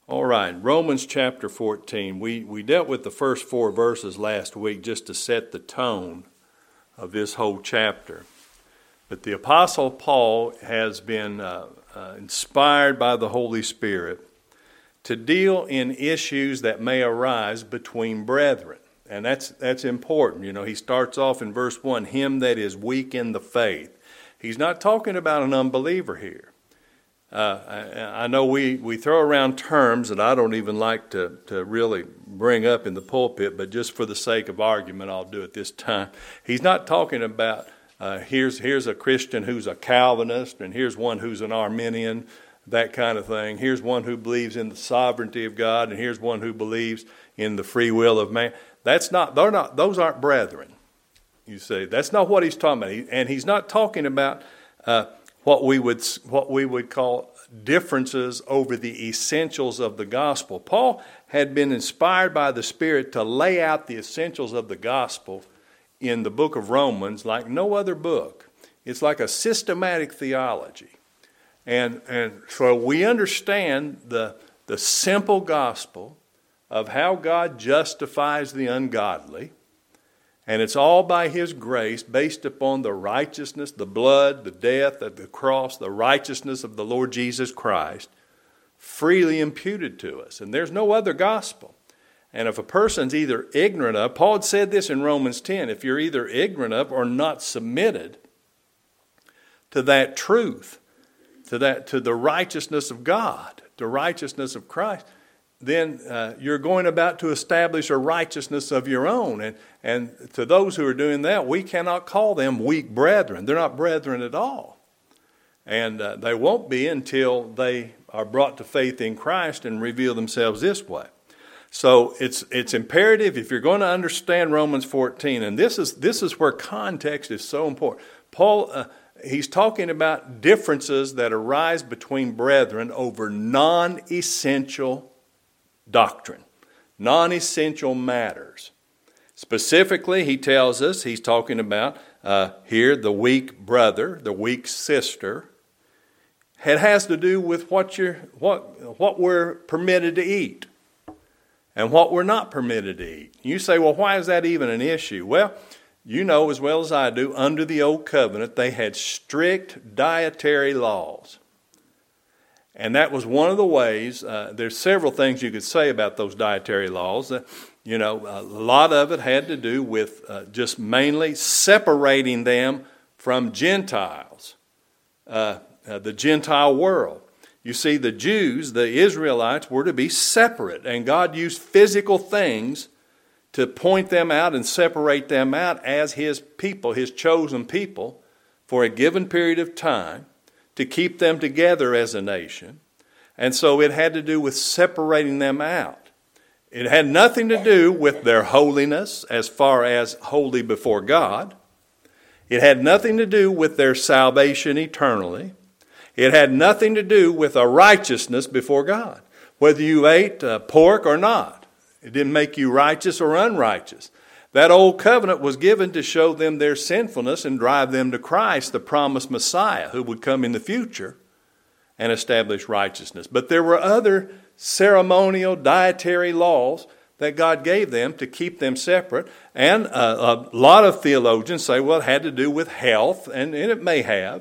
All right, Romans chapter 14. We dealt with the first 4 verses last week just to set the tone of this whole chapter. But the Apostle Paul has been inspired by the Holy Spirit to deal in issues that may arise between brethren. And that's important. You know, he starts off in verse 1, him that is weak in the faith. He's not talking about an unbeliever here. I know we throw around terms that I don't even like to really bring up in the pulpit, but just for the sake of argument, I'll do it this time. He's not talking about here's a Christian who's a Calvinist, and here's one who's an Arminian, that kind of thing. Here's one who believes in the sovereignty of God, and here's one who believes in the free will of man. Those aren't brethren. You see, that's not what he's talking about. And he's not talking about what we would call differences over the essentials of the gospel. Paul had been inspired by the Spirit to lay out the essentials of the gospel in the book of Romans like no other book. It's like a systematic theology. And so we understand the simple gospel of how God justifies the ungodly. And it's all by His grace, based upon the righteousness, the blood, the death of the cross, the righteousness of the Lord Jesus Christ, freely imputed to us. And there's no other gospel. And if a person's either ignorant of, Paul had said this in Romans 10, if you're either ignorant of or not submitted to that truth, to the righteousness of God, the righteousness of Christ, then you're going about to establish a righteousness of your own. And to those who are doing that, we cannot call them weak brethren. They're not brethren at all. And they won't be until they are brought to faith in Christ and reveal themselves this way. So it's imperative if you're going to understand Romans 14, and this is where context is so important. Paul, he's talking about differences that arise between brethren over non-essential doctrine, non-essential matters. Specifically, he tells us, he's talking about here the weak brother, the weak sister. It has to do with what we're permitted to eat and what we're not permitted to eat. You say, well, why is that even an issue? Well, you know as well as I do, under the old covenant, they had strict dietary laws. And that was one of the ways, there's several things you could say about those dietary laws. A lot of it had to do with just mainly separating them from Gentiles, the Gentile world. You see, the Jews, the Israelites, were to be separate, and God used physical things to point them out and separate them out as His people, His chosen people, for a given period of time, to keep them together as a nation. And so it had to do with separating them out. It had nothing to do with their holiness as far as holy before God. It had nothing to do with their salvation eternally. It had nothing to do with a righteousness before God, whether you ate pork or not. It didn't make you righteous or unrighteous. That old covenant was given to show them their sinfulness and drive them to Christ, the promised Messiah, who would come in the future and establish righteousness. But there were other ceremonial, dietary laws that God gave them to keep them separate. And a lot of theologians say, well, it had to do with health, and it may have,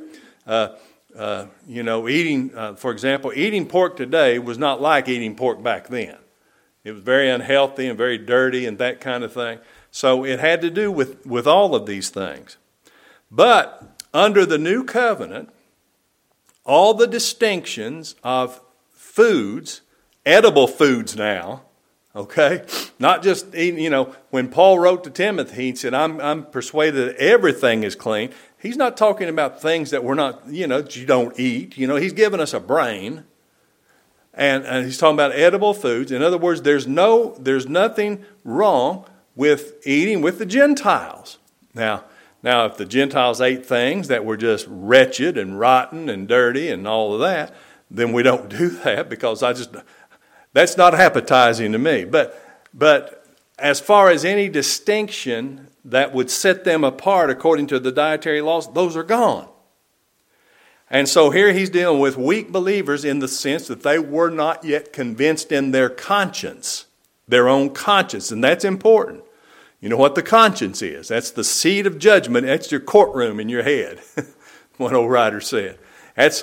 eating, for example, eating pork today was not like eating pork back then. It was very unhealthy and very dirty and that kind of thing. So it had to do with all of these things. But under the new covenant, all the distinctions of foods, edible foods now, okay, not just eating, when Paul wrote to Timothy, he said, I'm persuaded that everything is clean. He's not talking about things that we're not, that you don't eat. He's given us a brain. And he's talking about edible foods. In other words, there's nothing wrong with eating with the Gentiles. Now, if the Gentiles ate things that were just wretched and rotten and dirty and all of that, then we don't do that because that's not appetizing to me. But as far as any distinction that would set them apart according to the dietary laws, those are gone. And so here he's dealing with weak believers in the sense that they were not yet convinced in their conscience, their own conscience, and that's important. You know what the conscience is? That's the seat of judgment. That's your courtroom in your head, one old writer said. That's,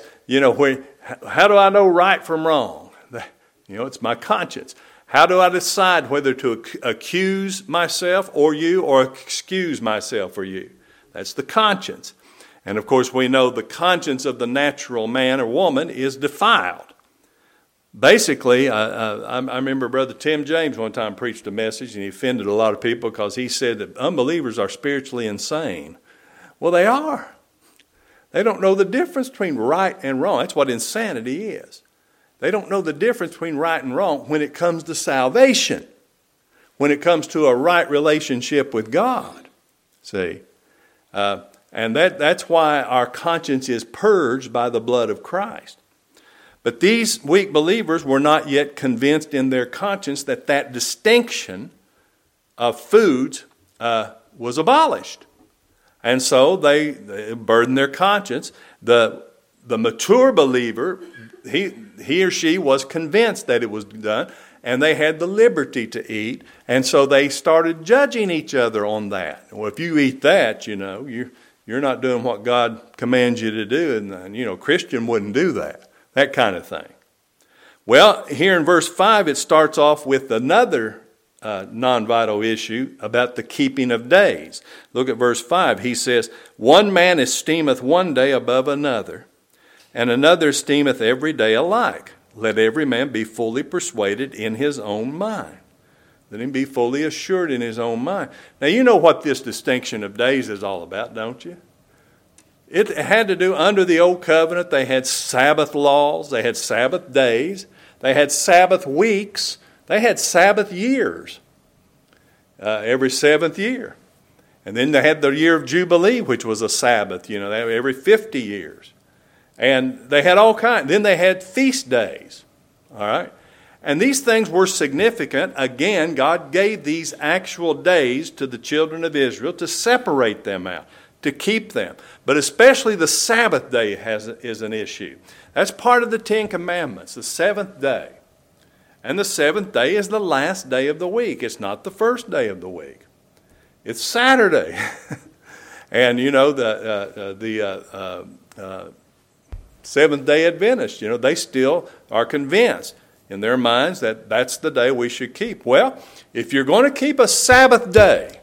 how do I know right from wrong? It's my conscience. How do I decide whether to accuse myself or you or excuse myself or you? That's the conscience. And of course, we know the conscience of the natural man or woman is defiled. Basically, I remember Brother Tim James one time preached a message, and he offended a lot of people because he said that unbelievers are spiritually insane. Well, they are. They don't know the difference between right and wrong. That's what insanity is. They don't know the difference between right and wrong when it comes to salvation, when it comes to a right relationship with God. See? And that's why our conscience is purged by the blood of Christ. But these weak believers were not yet convinced in their conscience that distinction of foods was abolished. And so they burdened their conscience. The mature believer, he or she was convinced that it was done, and they had the liberty to eat. And so they started judging each other on that. Well, if you eat that, you're not doing what God commands you to do. And, Christian wouldn't do that. That kind of thing. Well, here in verse 5, it starts off with another non-vital issue about the keeping of days. Look at verse 5. He says, "One man esteemeth one day above another, and another esteemeth every day alike. Let every man be fully persuaded in his own mind." Let him be fully assured in his own mind. Now, you know what this distinction of days is all about, don't you? It had to do, under the old covenant, they had Sabbath laws, they had Sabbath days, they had Sabbath weeks, they had Sabbath years, every seventh year. And then they had the year of Jubilee, which was a Sabbath, every 50 years. And they had all kinds. Then they had feast days, all right? And these things were significant. Again, God gave these actual days to the children of Israel to separate them out, to keep them. But especially the Sabbath day is an issue. That's part of the Ten Commandments, the seventh day. And the seventh day is the last day of the week. It's not the first day of the week. It's Saturday. And, the Seventh-day Adventists, they still are convinced in their minds that that's the day we should keep. Well, if you're going to keep a Sabbath day,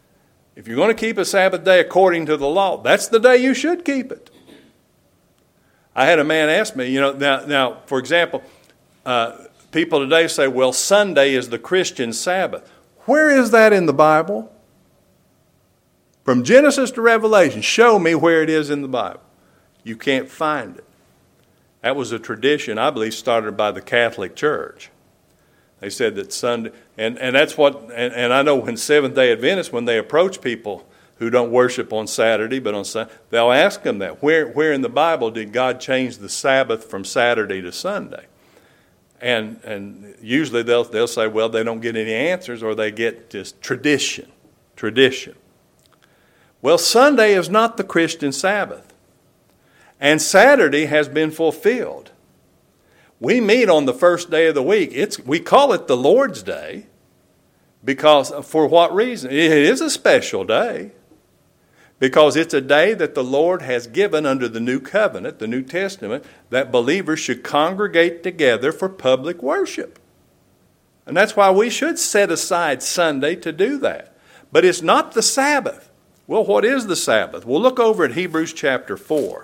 according to the law, that's the day you should keep it. I had a man ask me, now, for example, people today say, well, Sunday is the Christian Sabbath. Where is that in the Bible? From Genesis to Revelation, show me where it is in the Bible. You can't find it. That was a tradition, I believe, started by the Catholic Church. They said that Sunday, and that's what, and I know when Seventh-day Adventists, when they approach people who don't worship on Saturday but on Sunday, they'll ask them that. Where in the Bible did God change the Sabbath from Saturday to Sunday? And usually they'll say, well, they don't get any answers, or they get just tradition. Well, Sunday is not the Christian Sabbath. And Saturday has been fulfilled. We meet on the first day of the week. We call it the Lord's Day because, for what reason? It is a special day because it's a day that the Lord has given under the New Covenant, the New Testament, that believers should congregate together for public worship. And that's why we should set aside Sunday to do that. But it's not the Sabbath. Well, what is the Sabbath? We'll look over at Hebrews chapter 4.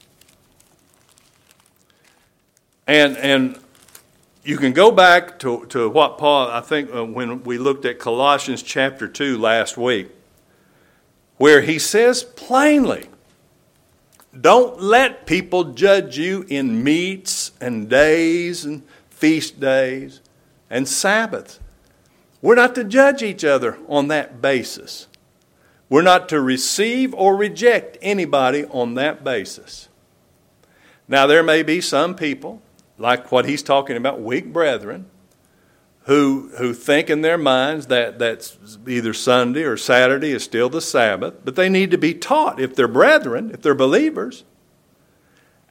And you can go back to what Paul, I think, when we looked at Colossians chapter 2 last week, where he says plainly, don't let people judge you in meats and days and feast days and Sabbaths. We're not to judge each other on that basis. We're not to receive or reject anybody on that basis. Now, there may be some people, like what he's talking about, weak brethren, who think in their minds that that's either Sunday or Saturday is still the Sabbath, but they need to be taught, if they're brethren, if they're believers,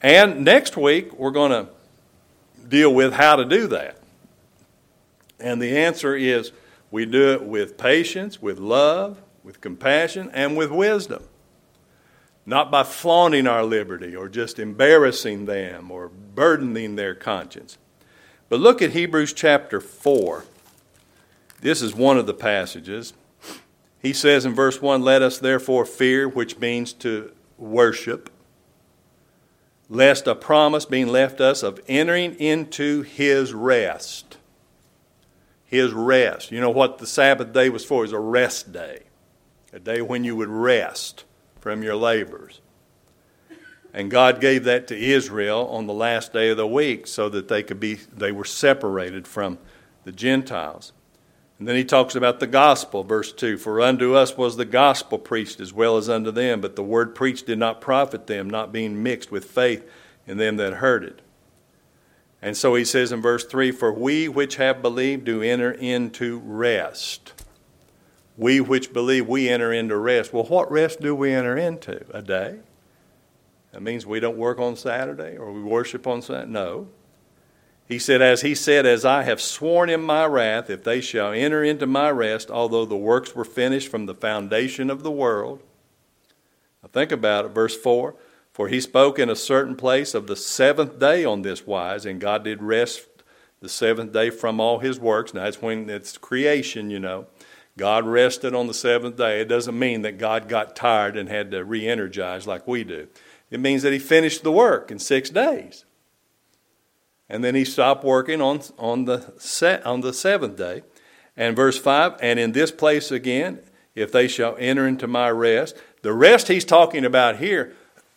And next week, we're going to deal with how to do that. And the answer is we do it with patience, with love, with compassion, and with wisdom. Not by flaunting our liberty or just embarrassing them or burdening their conscience. But look at Hebrews chapter 4. This is one of the passages. He says in verse 1, "Let us therefore fear," which means to worship, "lest a promise being left us of entering into his rest." His rest. You know what the Sabbath day was for? It was a rest day. A day when you would rest from your labors. And God gave that to Israel on the last day of the week so that they were separated from the Gentiles. And then he talks about the gospel, verse 2. "For unto us was the gospel preached as well as unto them, but the word preached did not profit them, not being mixed with faith in them that heard it." And so he says in verse 3, "For we which have believed do enter into rest." We which believe, we enter into rest. Well, what rest do we enter into? A day? That means we don't work on Saturday or we worship on Saturday? No. He said, as I have sworn in my wrath, if they shall enter into my rest, although the works were finished from the foundation of the world. Now think about it, verse 4. "For he spoke in a certain place of the seventh day on this wise, and God did rest the seventh day from all his works." Now that's when it's creation, you know. God rested on the seventh day. It doesn't mean that God got tired and had to re-energize like we do. It means that he finished the work in 6 days. And then he stopped working on the seventh day. And verse 5, "And in this place again, if they shall enter into my rest." The rest he's talking about here,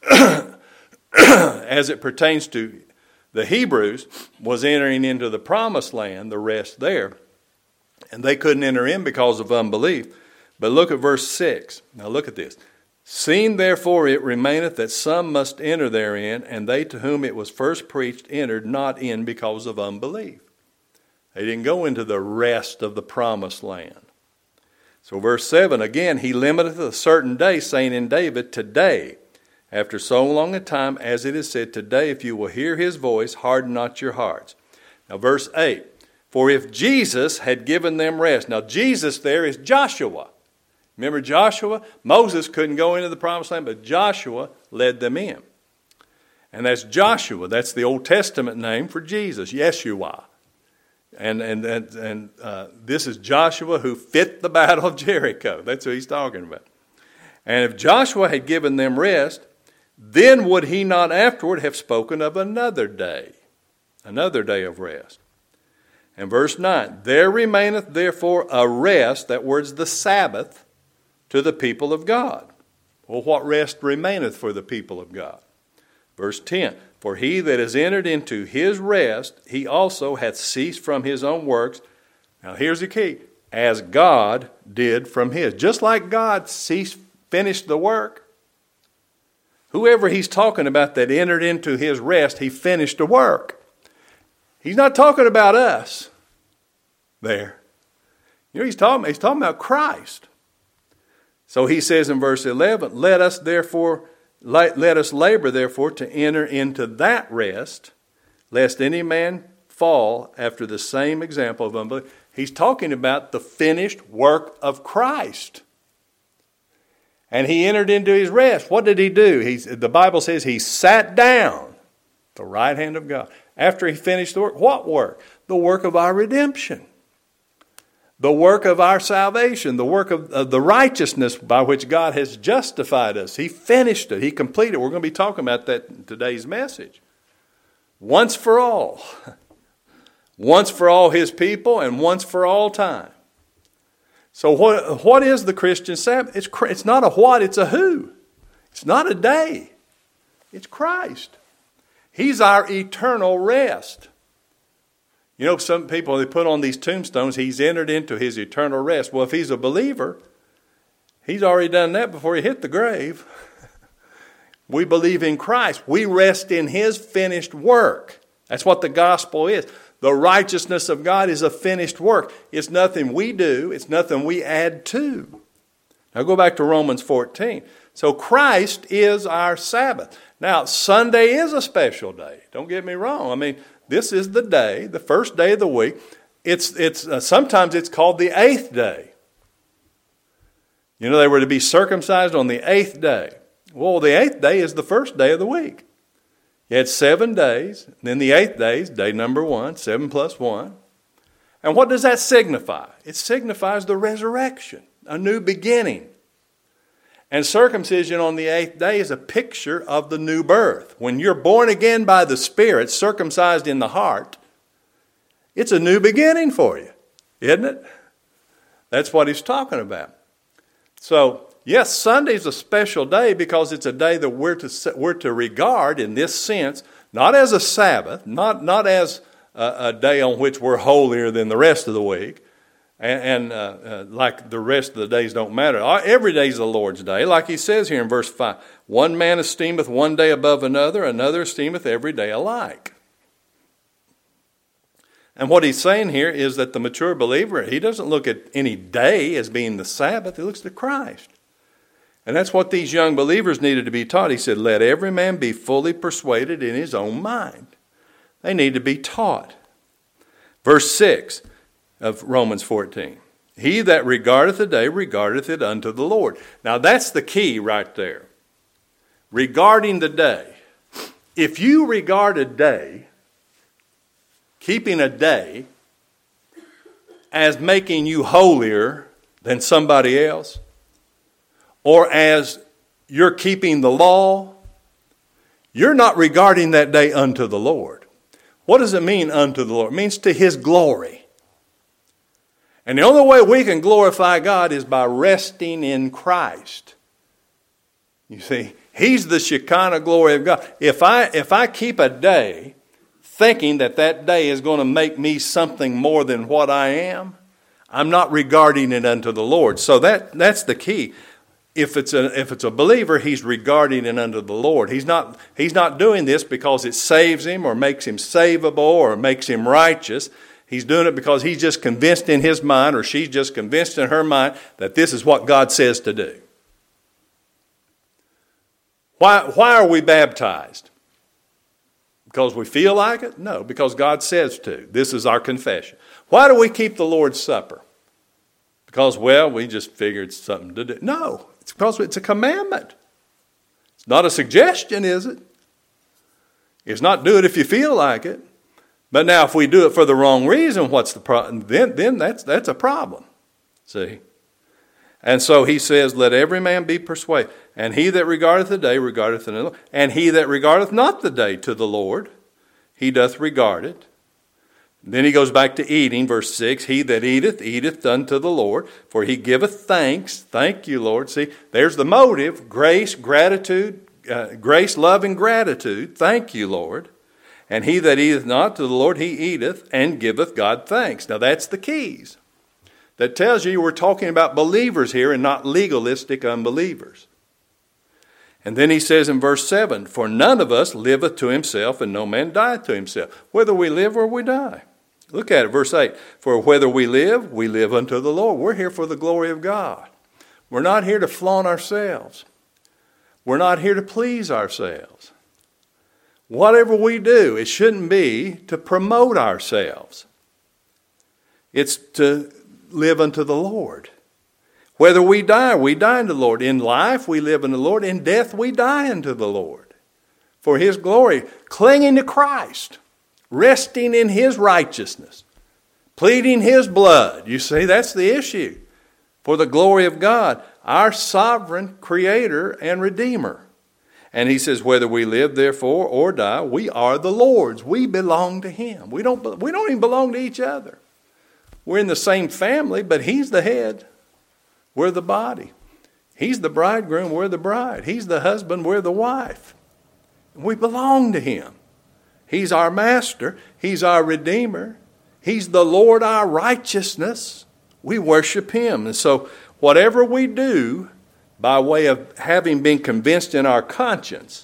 as it pertains to the Hebrews, was entering into the promised land, the rest there. And they couldn't enter in because of unbelief. But look at verse 6. Now look at this. "Seeing therefore it remaineth that some must enter therein, and they to whom it was first preached entered not in because of unbelief." They didn't go into the rest of the promised land. So verse 7, "Again he limiteth a certain day, saying in David, Today, after so long a time, as it is said, Today, if you will hear his voice, harden not your hearts." Now verse 8, "For if Jesus had given them rest." Now Jesus there is Joshua. Remember Joshua? Moses couldn't go into the promised land, but Joshua led them in. And that's Joshua. That's the Old Testament name for Jesus, Yeshua. And this is Joshua who fit the battle of Jericho. That's who he's talking about. "And if Joshua had given them rest, then would he not afterward have spoken of another day of rest?" And verse 9, "There remaineth therefore a rest," that word's the Sabbath, "to the people of God." Well, what rest remaineth for the people of God? Verse 10, "For he that is entered into his rest, he also hath ceased from his own works." Now here's the key. "As God did from his." Just like God finished the work. Whoever he's talking about that entered into his rest, he finished the work. He's not talking about us there. You know, he's talking about Christ. So he says in verse 11, let us labor therefore to enter into that rest, lest any man fall after the same example of unbelief. He's talking about the finished work of Christ. And he entered into his rest. What did he do? The Bible says he sat down at the right hand of God. After he finished the work, what work? The work of our redemption. The work of our salvation. The work of the righteousness by which God has justified us. He finished it. He completed it. We're going to be talking about that in today's message. Once for all. Once for all his people and once for all time. So what is the Christian Sabbath? It's not a what, it's a who. It's not a day. It's Christ. He's our eternal rest. You know, some people, they put on these tombstones, he's entered into his eternal rest. Well, if he's a believer, he's already done that before he hit the grave. We believe in Christ. We rest in his finished work. That's what the gospel is. The righteousness of God is a finished work. It's nothing we do. It's nothing we add to. Now go back to Romans 14. So Christ is our Sabbath. Now, Sunday is a special day. Don't get me wrong. I mean, this is the day, the first day of the week. Sometimes it's called the 8th day. You know, they were to be circumcised on the 8th day. Well, the 8th day is the first day of the week. You had 7 days, then the 8th day is day number 1, 7 plus 1. And what does that signify? It signifies the resurrection, a new beginning. And circumcision on the 8th day is a picture of the new birth. When you're born again by the Spirit, circumcised in the heart, it's a new beginning for you, isn't it? That's what he's talking about. So, yes, Sunday's a special day because it's a day that we're to regard in this sense, not as a Sabbath, not as a day on which we're holier than the rest of the week, and like the rest of the days don't matter. Every day is the Lord's day, like he says here in verse 5. One man esteemeth one day above another, another esteemeth every day alike. And what he's saying here is that the mature believer, he doesn't look at any day as being the Sabbath, he looks to Christ. And that's what these young believers needed to be taught. He said, let every man be fully persuaded in his own mind. They need to be taught. Verse 6 of Romans 14. He that regardeth the day regardeth it unto the Lord. Now that's the key right there. Regarding the day. If you regard a day, keeping a day, as making you holier than somebody else, or as you're keeping the law, you're not regarding that day unto the Lord. What does it mean unto the Lord? It means to His glory. And the only way we can glorify God is by resting in Christ. You see, He's the Shekinah glory of God. If I keep a day thinking that that day is going to make me something more than what I am, I'm not regarding it unto the Lord. So that's the key. If it's a believer, he's regarding it unto the Lord. He's not doing this because it saves him or makes him savable or makes him righteous. He's doing it because he's just convinced in his mind, or she's just convinced in her mind, that this is what God says to do. Why are we baptized? Because we feel like it? No, because God says to. This is our confession. Why do we keep the Lord's Supper? Because, well, we just figured it's something to do. No, it's because it's a commandment. It's not a suggestion, is it? It's not do it if you feel like it. But now if we do it for the wrong reason, what's the problem? Then that's a problem. See? And so he says, let every man be persuaded. And he that regardeth the day regardeth the Lord. And he that regardeth not the day to the Lord, he doth regard it. Then he goes back to eating, verse 6. He that eateth, eateth unto the Lord, for he giveth thanks. Thank you, Lord. See, there's the motive. Grace, gratitude, grace, love, and gratitude. Thank you, Lord. And he that eateth not to the Lord, he eateth and giveth God thanks. Now that's the keys. That tells you we're talking about believers here and not legalistic unbelievers. And then he says in verse 7, for none of us liveth to himself, and no man dieth to himself, whether we live or we die. Look at it, verse 8. For whether we live unto the Lord. We're here for the glory of God. We're not here to flaunt ourselves. We're not here to please ourselves. Whatever we do, it shouldn't be to promote ourselves. It's to live unto the Lord. Whether we die unto the Lord. In life, we live unto the Lord. In death, we die unto the Lord. For His glory, clinging to Christ, resting in His righteousness, pleading His blood. You see, that's the issue. For the glory of God, our sovereign Creator and Redeemer. And he says, whether we live, therefore, or die, we are the Lord's. We belong to Him. We don't even belong to each other. We're in the same family, but He's the head. We're the body. He's the bridegroom. We're the bride. He's the husband. We're the wife. We belong to Him. He's our master. He's our Redeemer. He's the Lord, our righteousness. We worship Him. And so whatever we do, by way of having been convinced in our conscience,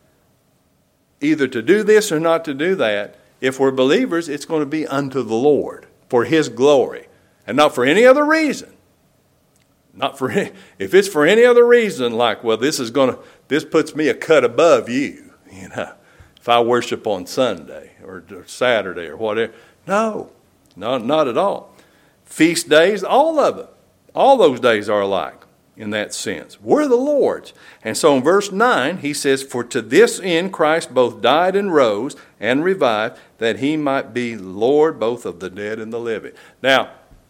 either to do this or not to do that, if we're believers, it's going to be unto the Lord for His glory and not for any other reason. If it's for any other reason, like, well, this puts me a cut above you. if I worship on Sunday or Saturday or whatever. No, not at all. Feast days, all of it. All those days are alike in that sense. We're the Lord's. And so in verse 9, he says, "For to this end Christ both died and rose and revived, that he might be Lord both of the dead and the living." Now,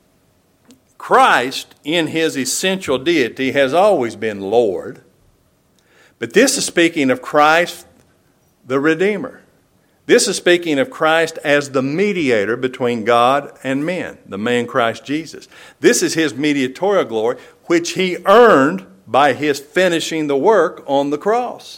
Christ, in his essential deity, has always been Lord. But this is speaking of Christ, the Redeemer. This is speaking of Christ as the mediator between God and men, the man Christ Jesus. This is his mediatorial glory, which he earned by his finishing the work on the cross.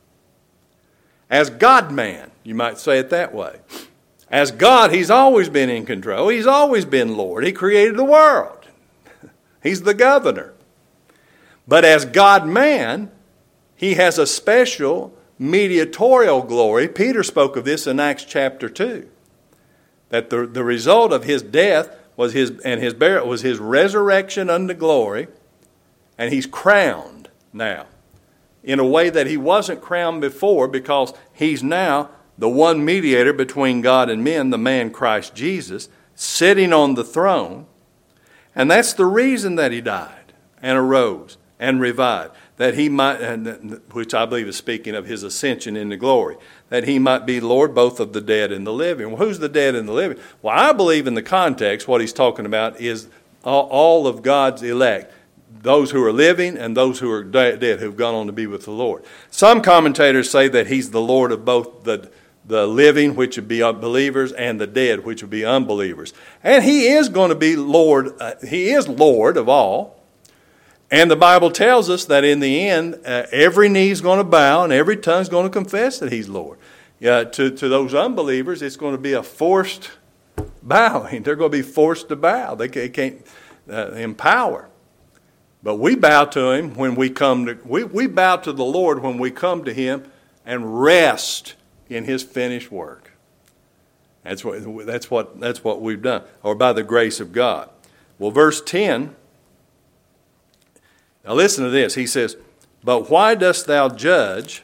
As God-man, you might say it that way. As God, he's always been in control. He's always been Lord. He created the world. He's the governor. But as God-man, he has a special mediatorial glory. Peter spoke of this in Acts chapter 2. That the result of his death was his burial was his resurrection unto glory, and he's crowned now in a way that he wasn't crowned before, because he's now the one mediator between God and men, the man Christ Jesus, sitting on the throne. And that's the reason that he died and arose and revived, that he might, which I believe is speaking of his ascension into glory, that he might be Lord both of the dead and the living. Well, who's the dead and the living? Well, I believe in the context what he's talking about is all of God's elect, those who are living and those who are dead, who've gone on to be with the Lord. Some commentators say that he's the Lord of both the living, which would be believers, and the dead, which would be unbelievers. And he is going to be Lord. He is Lord of all. And the Bible tells us that in the end, every knee is going to bow and every tongue is going to confess that he's Lord. To those unbelievers, it's going to be a forced bowing. They're going to be forced to bow. They can't empower. But we bow to him when we come to. We bow to the Lord when we come to him and rest in his finished work. That's what we've done, or by the grace of God. Well, verse 10. Now listen to this. He says, "But why dost thou judge?"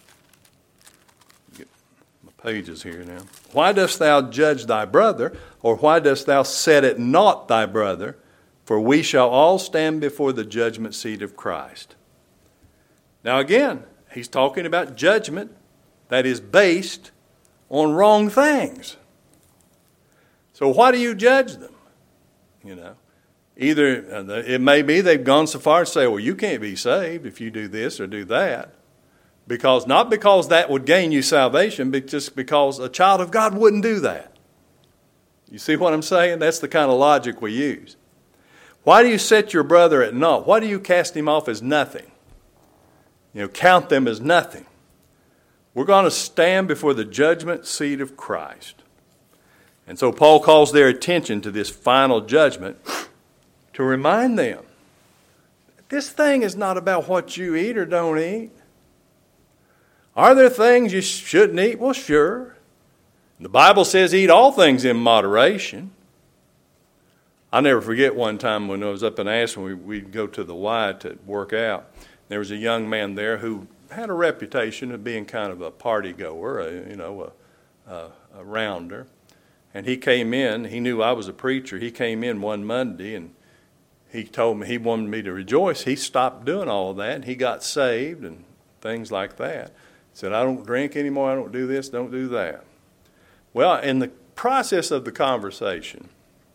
Get my pages here now. "Why dost thou judge thy brother, or why dost thou set at naught thy brother? For we shall all stand before the judgment seat of Christ." Now again, he's talking about judgment that is based on wrong things. So why do you judge them? Either it may be they've gone so far as to say, well, you can't be saved if you do this or do that. Not because that would gain you salvation, but just because a child of God wouldn't do that. You see what I'm saying? That's the kind of logic we use. Why do you set your brother at naught? Why do you cast him off as nothing? Count them as nothing. We're going to stand before the judgment seat of Christ. And so Paul calls their attention to this final judgment to remind them that this thing is not about what you eat or don't eat. Are there things you shouldn't eat? Well, sure. The Bible says eat all things in moderation. I'll never forget one time when I was up in Ashland, we'd go to the Y to work out. There was a young man there who had a reputation of being kind of a party goer, a rounder. And he came in, he knew I was a preacher. He came in one Monday and he told me he wanted me to rejoice. He stopped doing all of that and he got saved and things like that. He said, I don't drink anymore, I don't do this, don't do that. Well, in the process of the conversation,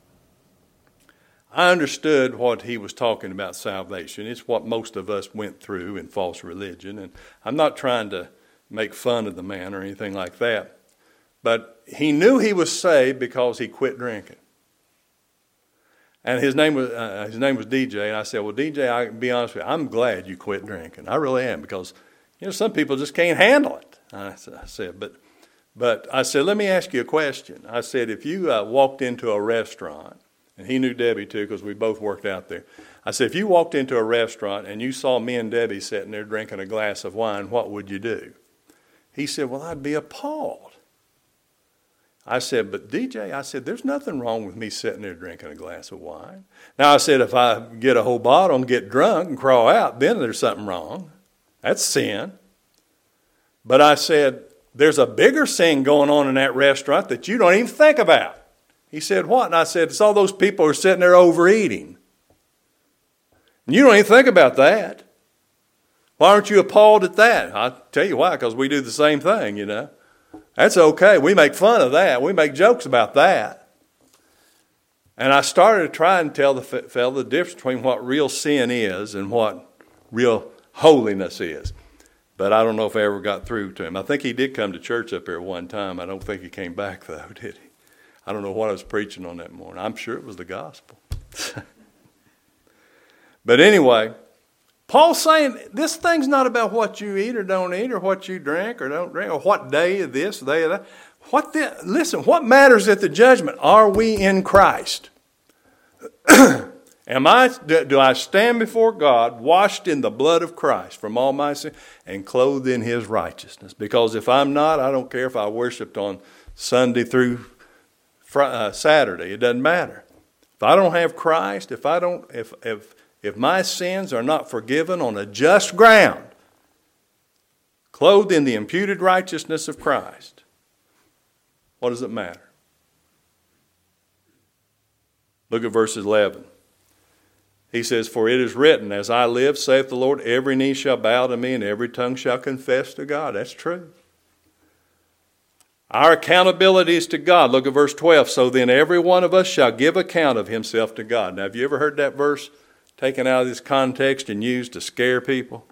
I understood what he was talking about salvation. It's what most of us went through in false religion. And I'm not trying to make fun of the man or anything like that. But he knew he was saved because he quit drinking. And his name was DJ. And I said, well, DJ, I can be honest with you, I'm glad you quit drinking. I really am, because some people just can't handle it. I said, but I said, let me ask you a question. I said, if you walked into a restaurant, and he knew Debbie too because we both worked out there. I said, if you walked into a restaurant and you saw me and Debbie sitting there drinking a glass of wine, what would you do? He said, well, I'd be appalled. I said, but DJ, I said, there's nothing wrong with me sitting there drinking a glass of wine. Now, I said, if I get a whole bottle and get drunk and crawl out, then there's something wrong. That's sin. But I said, there's a bigger sin going on in that restaurant that you don't even think about. He said, what? And I said, it's all those people who are sitting there overeating. And you don't even think about that. Why aren't you appalled at that? I'll tell you why, because we do the same thing, you know. That's okay. We make fun of that. We make jokes about that. And I started to try and tell the fellow the difference between what real sin is and what real holiness is. But I don't know if I ever got through to him. I think he did come to church up here one time. I don't think he came back, though, did he? I don't know what I was preaching on that morning. I'm sure it was the gospel. But anyway, Paul's saying this thing's not about what you eat or don't eat or what you drink or don't drink or what day of this, day of that. Listen, what matters at the judgment? Are we in Christ? Do I stand before God washed in the blood of Christ from all my sin and clothed in his righteousness? Because if I'm not, I don't care if I worshiped on Sunday through Saturday. It doesn't matter. If I don't have Christ, if my sins are not forgiven on a just ground, clothed in the imputed righteousness of Christ, what does it matter? Look at verse 11. He says, for it is written, as I live, saith the Lord, every knee shall bow to me and every tongue shall confess to God. That's true. Our accountability is to God. Look at verse 12. So then every one of us shall give account of himself to God. Now, have you ever heard that verse taken out of this context and used to scare people?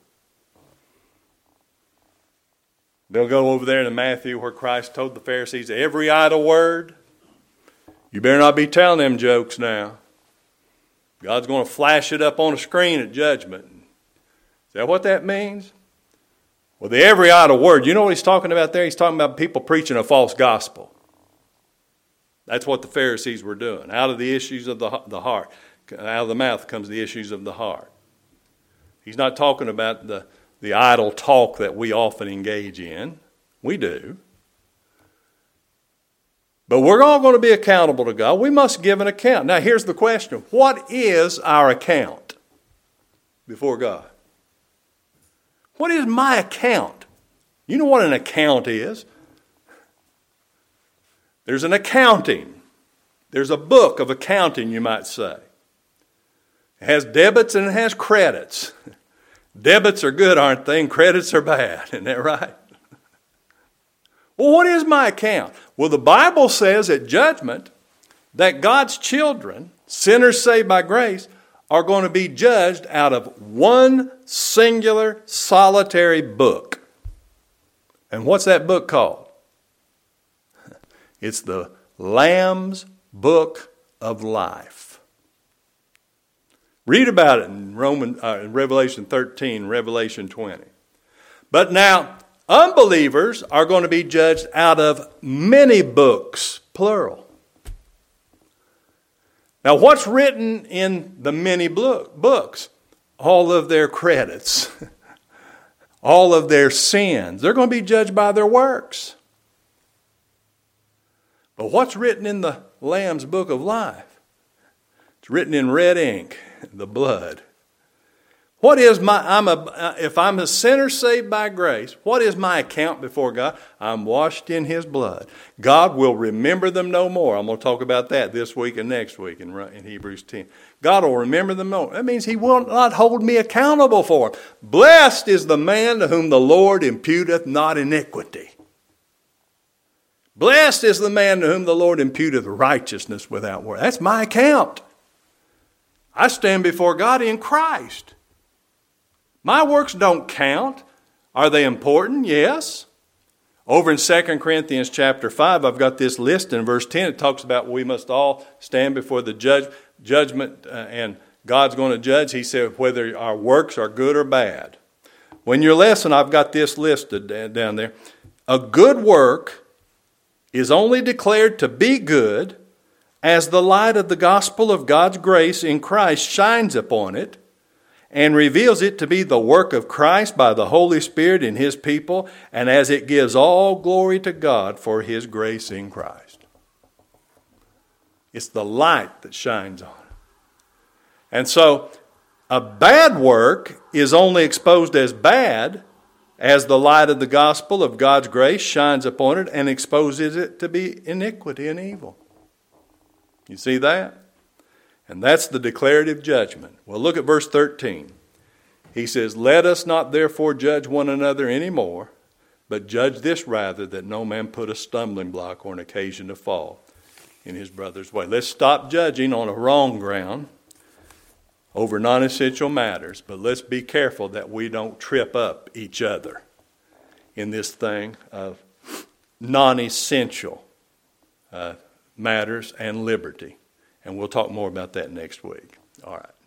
They'll go over there in Matthew where Christ told the Pharisees every idle word. You better not be telling them jokes now. God's going to flash it up on a screen at judgment. Is that what that means? Well, the every idle word, you know what he's talking about there? He's talking about people preaching a false gospel. That's what the Pharisees were doing. Out of the issues of the heart, out of the mouth comes the issues of the heart. He's not talking about the idle talk that we often engage in. We do. But we're all going to be accountable to God. We must give an account. Now, here's the question. What is our account before God? What is my account? You know what an account is? There's an accounting. There's a book of accounting, you might say. It has debits and it has credits. Debits are good, aren't they? And credits are bad. Isn't that right? Well, what is my account? Well, the Bible says at judgment that God's children, sinners saved by grace, are going to be judged out of one singular, solitary book. And what's that book called? It's the Lamb's Book of Life. Read about it in Revelation 13, Revelation 20. But now, unbelievers are going to be judged out of many books, plural. Now, what's written in the many books? All of their credits, all of their sins. They're going to be judged by their works. But what's written in the Lamb's Book of Life? It's written in red ink, the blood. What is if I'm a sinner saved by grace, what is my account before God? I'm washed in his blood. God will remember them no more. I'm going to talk about that this week and next week in Hebrews 10. God will remember them no more. That means he will not hold me accountable for them. Blessed is the man to whom the Lord imputeth not iniquity. Blessed is the man to whom the Lord imputeth righteousness without work. That's my account. I stand before God in Christ. My works don't count. Are they important? Yes. Over in 2 Corinthians chapter 5, I've got this list in verse 10. It talks about we must all stand before the judgment and God's going to judge. He said whether our works are good or bad. Well, in your lesson, I've got this listed down there. A good work is only declared to be good as the light of the gospel of God's grace in Christ shines upon it and reveals it to be the work of Christ by the Holy Spirit in his people, and as it gives all glory to God for his grace in Christ. It's the light that shines on it. And so, a bad work is only exposed as bad as the light of the gospel of God's grace shines upon it and exposes it to be iniquity and evil. You see that? And that's the declarative judgment. Well, look at verse 13. He says, let us not therefore judge one another any more, but judge this rather, that no man put a stumbling block or an occasion to fall in his brother's way. Let's stop judging on a wrong ground over non-essential matters, but let's be careful that we don't trip up each other in this thing of non-essential matters and liberty. And we'll talk more about that next week. All right.